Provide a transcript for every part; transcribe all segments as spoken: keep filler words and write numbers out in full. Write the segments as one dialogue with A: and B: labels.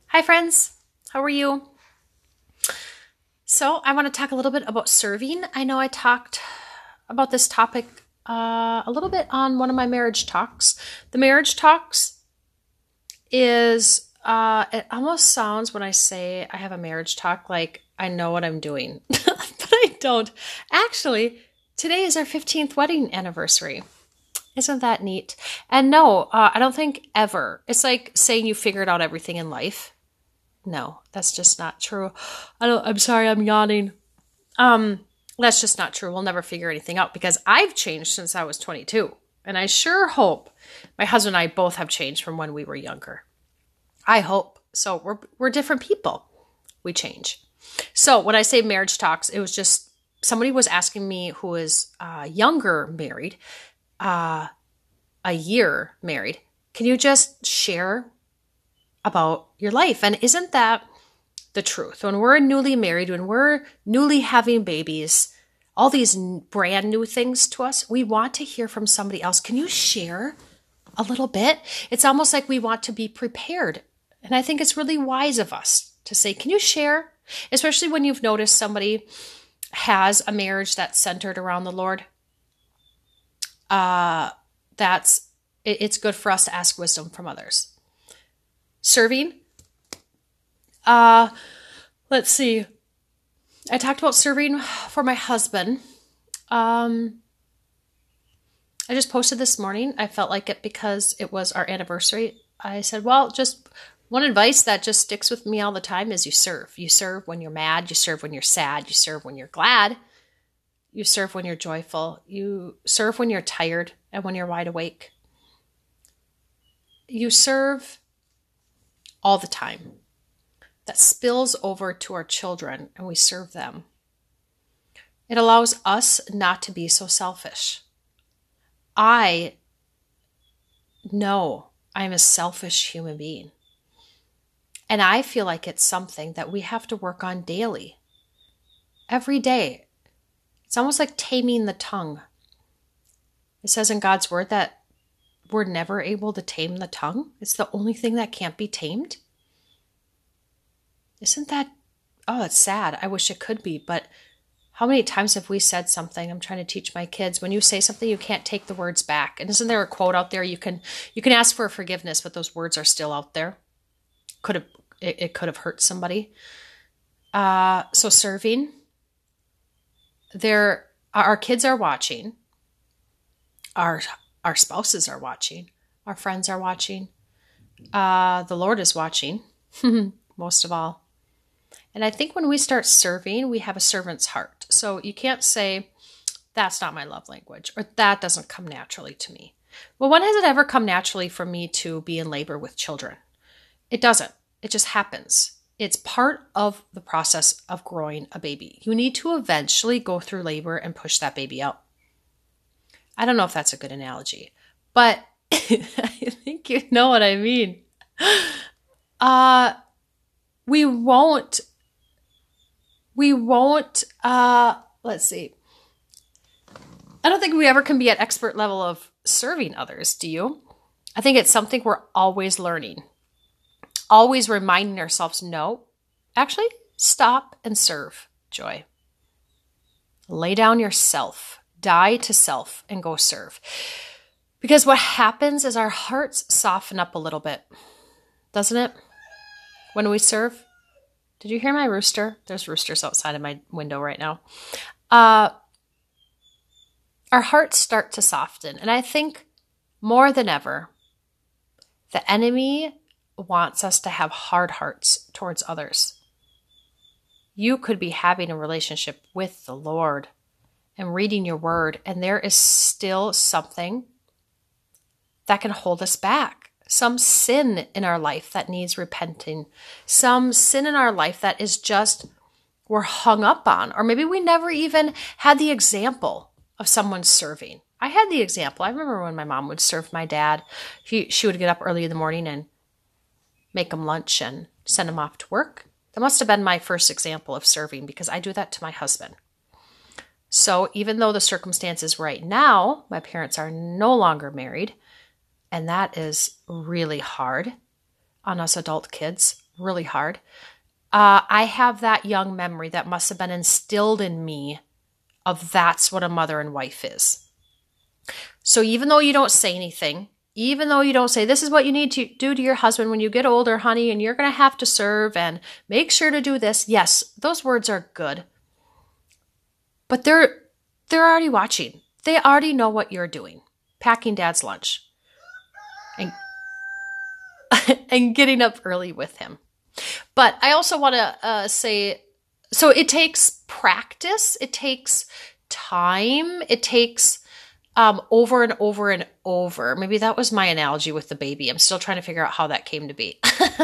A: Hi friends, how are you? So I want to talk a little bit about serving. I know I talked about this topic uh, a little bit on one of my marriage talks. The marriage talks is, uh, it almost sounds when I say I have a marriage talk like I know what I'm doing, but I don't. Actually, today is our fifteenth wedding anniversary. Isn't that neat? And no, uh, I don't think ever. It's like saying you figured out everything in life. No, that's just not true. I don't, I'm sorry, I'm yawning. Um, that's just not true. We'll never figure anything out because I've changed since I was twenty-two. And I sure hope my husband and I both have changed from when we were younger. I hope. So we're, we're different people. We change. So when I say marriage talks, it was just somebody was asking me who is uh, younger married, uh, a year married. Can you just share about your life? And isn't that the truth? When we're newly married, when we're newly having babies, all these brand new things to us, we want to hear from somebody else. Can you share a little bit? It's almost like we want to be prepared. And I think it's really wise of us to say, can you share? Especially when you've noticed somebody has a marriage that's centered around the Lord. Uh, that's, it, it's good for us to ask wisdom from others. Serving. Uh, let's see. I talked about serving for my husband. Um, I just posted this morning. I felt like it because it was our anniversary. I said, well, just one advice that just sticks with me all the time is you serve. You serve when you're mad. You serve when you're sad. You serve when you're glad. You serve when you're joyful. You serve when you're tired and when you're wide awake. You serve all the time. That spills over to our children and we serve them. It allows us not to be so selfish. I know I'm a selfish human being. And I feel like it's something that we have to work on daily. Every day. It's almost like taming the tongue. It says in God's word that we're never able to tame the tongue. It's the only thing that can't be tamed. Isn't that, oh, it's sad. I wish it could be, but how many times have we said something? I'm trying to teach my kids, when you say something, you can't take the words back. And isn't there a quote out there? You can, you can ask for forgiveness, but those words are still out there. Could have, it, it could have hurt somebody. Uh, so serving, there, our kids are watching. Our, our spouses are watching. Our friends are watching. Uh, the Lord is watching, most of all. And I think when we start serving, we have a servant's heart. So you can't say, that's not my love language, or that doesn't come naturally to me. Well, when has it ever come naturally for me to be in labor with children? It doesn't. It just happens. It's part of the process of growing a baby. You need to eventually go through labor and push that baby out. I don't know if that's a good analogy, but I think you know what I mean. Uh, we won't, we won't, uh, let's see. I don't think we ever can be at expert level of serving others. Do you? I think it's something we're always learning, always reminding ourselves, no, actually stop and serve. Joy. Lay down yourself. Die to self and go serve. Because what happens is our hearts soften up a little bit, doesn't it? When we serve. Did you hear my rooster? There's roosters outside of my window right now. Uh, our hearts start to soften. And I think more than ever, the enemy wants us to have hard hearts towards others. You could be having a relationship with the Lord and reading your word, and there is still something that can hold us back. Some sin in our life that needs repenting. Some sin in our life that is just, we're hung up on. Or maybe we never even had the example of someone serving. I had the example. I remember when my mom would serve my dad. He, she would get up early in the morning and make him lunch and send him off to work. That must have been my first example of serving because I do that to my husband. So even though the circumstances right now, my parents are no longer married, and that is really hard on us adult kids, really hard. Uh, I have that young memory that must have been instilled in me of that's what a mother and wife is. So even though you don't say anything, even though you don't say, this is what you need to do to your husband when you get older, honey, and you're going to have to serve and make sure to do this. Yes, those words are good. But they're they're already watching. They already know what you're doing. Packing dad's lunch. And, and getting up early with him. But I also want to uh, say, so it takes practice. It takes time. It takes um, over and over and over. Maybe that was my analogy with the baby. I'm still trying to figure out how that came to be.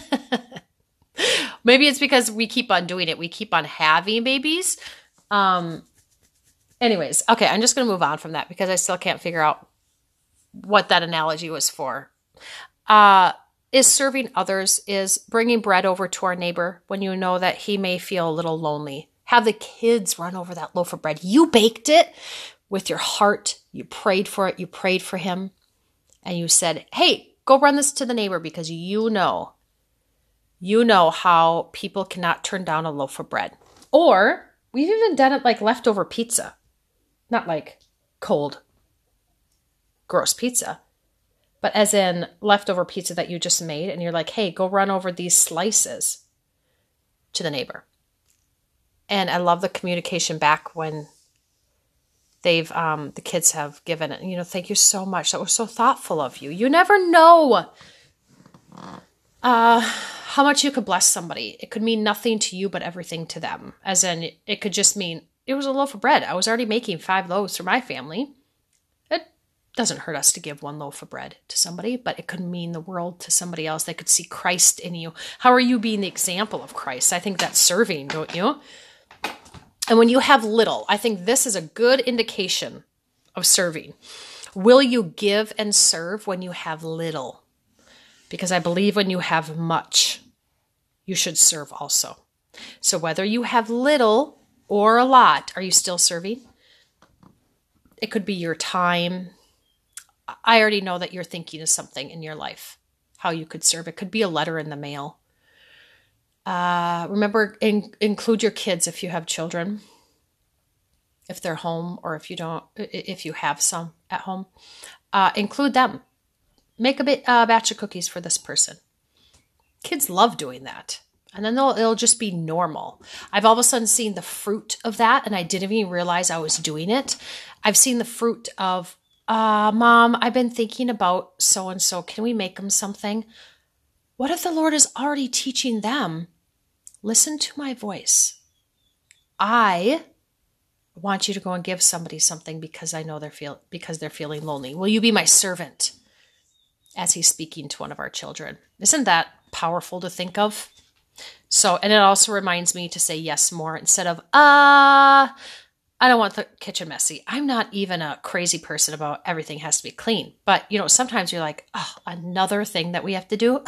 A: Maybe it's because we keep on doing it. We keep on having babies. Um, anyways, okay, I'm just going to move on from that because I still can't figure out what that analogy was for. Uh, is serving others, is bringing bread over to our neighbor when you know that he may feel a little lonely. Have the kids run over that loaf of bread. You baked it with your heart. You prayed for it. You prayed for him. And you said, hey, go run this to the neighbor because you know, you know how people cannot turn down a loaf of bread. Or we've even done it like leftover pizza. Not like cold, gross pizza. But as in leftover pizza that you just made and you're like, hey, go run over these slices to the neighbor. And I love the communication back when they've, um, the kids have given it, you know, thank you so much. That was so thoughtful of you. You never know uh, how much you could bless somebody. It could mean nothing to you, but everything to them. As in, it could just mean it was a loaf of bread. I was already making five loaves for my family. Doesn't hurt us to give one loaf of bread to somebody, but it could mean the world to somebody else. They could see Christ in you. How are you being the example of Christ? I think that's serving, don't you? And when you have little, I think this is a good indication of serving. Will you give and serve when you have little? Because I believe when you have much, you should serve also. So whether you have little or a lot, are you still serving? It could be your time. I already know that you're thinking of something in your life, how you could serve. It could be a letter in the mail. Uh, remember, in, include your kids if you have children, if they're home, or if you don't, if you have some at home. Uh, include them. Make a bit, uh, batch of cookies for this person. Kids love doing that. And then they'll, it'll just be normal. I've all of a sudden seen the fruit of that, and I didn't even realize I was doing it. I've seen the fruit of, Uh, Mom, I've been thinking about so-and-so. Can we make them something? What if the Lord is already teaching them? Listen to my voice. I want you to go and give somebody something because I know they're feel because they're feeling lonely. Will you be my servant? As he's speaking to one of our children. Isn't that powerful to think of? So, and it also reminds me to say yes more instead of, uh, I don't want the kitchen messy. I'm not even a crazy person about everything has to be clean. But, you know, sometimes you're like, oh, another thing that we have to do.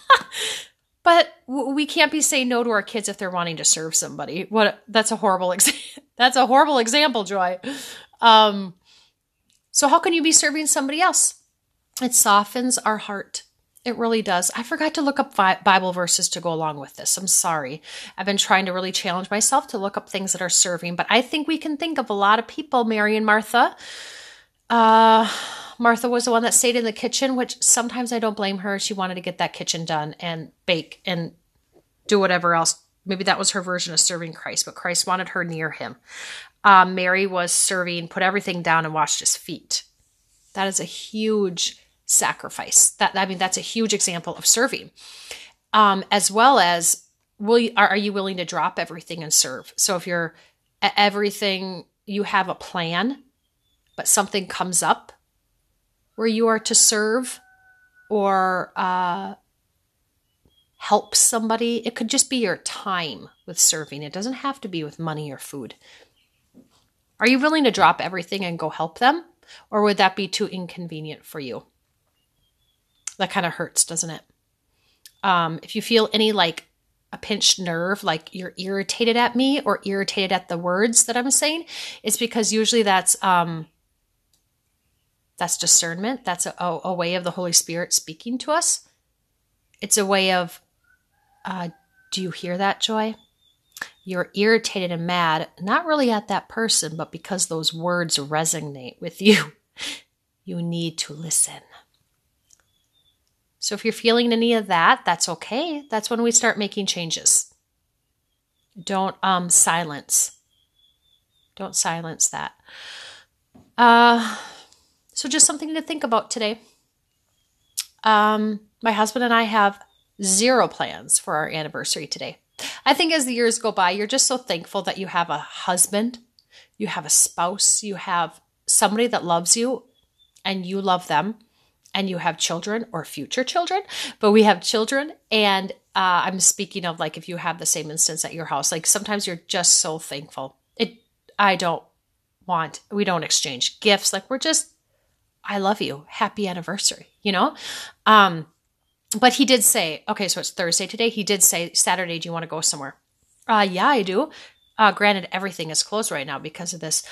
A: But we can't be saying no to our kids if they're wanting to serve somebody. What? That's a horrible example. That's a horrible example, Joy. Um, so how can you be serving somebody else? It softens our heart. It really does. I forgot to look up Bible verses to go along with this. I'm sorry. I've been trying to really challenge myself to look up things that are serving, but I think we can think of a lot of people, Mary and Martha. Uh, Martha was the one that stayed in the kitchen, which sometimes I don't blame her. She wanted to get that kitchen done and bake and do whatever else. Maybe that was her version of serving Christ, but Christ wanted her near him. Uh, Mary was serving, put everything down and washed his feet. That is a huge sacrifice. That I mean, that's a huge example of serving. Um, as well as, will you, are, are you willing to drop everything and serve? So if you're everything, you have a plan, but something comes up where you are to serve or uh, help somebody. It could just be your time with serving. It doesn't have to be with money or food. Are you willing to drop everything and go help them? Or would that be too inconvenient for you? That kind of hurts, doesn't it? Um, if you feel any like a pinched nerve, like you're irritated at me or irritated at the words that I'm saying, it's because usually that's um, that's discernment. That's a, a way of the Holy Spirit speaking to us. It's a way of Uh, do you hear that, Joy? You're irritated and mad, not really at that person, but because those words resonate with you. You need to listen. So if you're feeling any of that, that's okay. That's when we start making changes. Don't um, silence. Don't silence that. Uh, so just something to think about today. Um, my husband and I have zero plans for our anniversary today. I think as the years go by, you're just so thankful that you have a husband, you have a spouse, you have somebody that loves you and you love them, and you have children or future children, but we have children. And uh, I'm speaking of like if you have the same instance at your house, like sometimes you're just so thankful. It, I don't want, we don't exchange gifts. Like we're just, I love you. Happy anniversary, you know? Um, but he did say, okay, so it's Thursday today. He did say, Saturday, do you want to go somewhere? Uh, yeah, I do. Uh, granted, everything is closed right now because of this,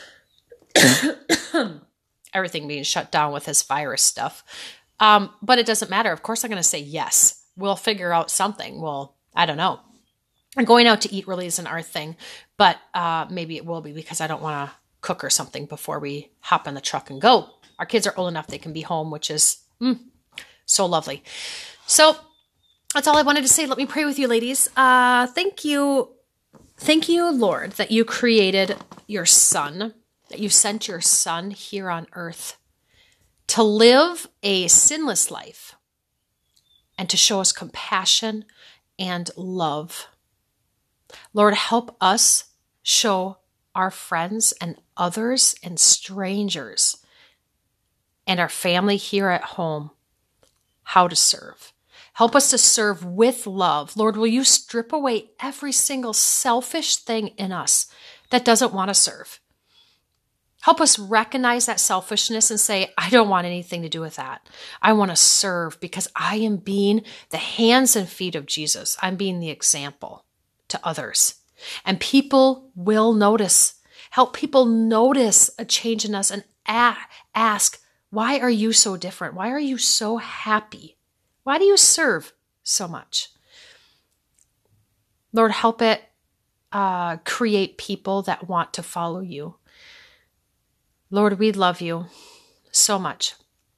A: everything being shut down with this virus stuff. Um, but it doesn't matter. Of course, I'm going to say yes. We'll figure out something. Well, I don't know. And going out to eat really isn't our thing, but uh, maybe it will be because I don't want to cook or something before we hop in the truck and go. Our kids are old enough they can be home, which is mm, so lovely. So that's all I wanted to say. Let me pray with you, ladies. Uh, thank you. Thank you, Lord, that you created your son, that you sent your son here on earth to live a sinless life and to show us compassion and love. Lord, help us show our friends and others and strangers and our family here at home how to serve. Help us to serve with love. Lord, will you strip away every single selfish thing in us that doesn't want to serve? Help us recognize that selfishness and say, I don't want anything to do with that. I want to serve because I am being the hands and feet of Jesus. I'm being the example to others. And people will notice. Help people notice a change in us and a- ask, why are you so different? Why are you so happy? Why do you serve so much? Lord, help it uh, create people that want to follow you. Lord, we love you so much.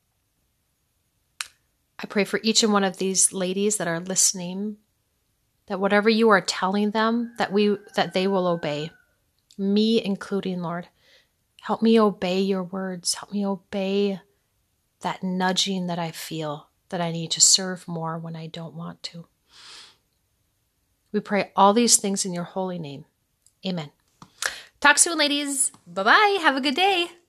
A: I pray for each and one of these ladies that are listening, that whatever you are telling them, that we that they will obey. Me including, Lord. Help me obey your words. Help me obey that nudging that I feel, that I need to serve more when I don't want to. We pray all these things in your holy name. Amen. Talk soon, ladies. Bye-bye. Have a good day.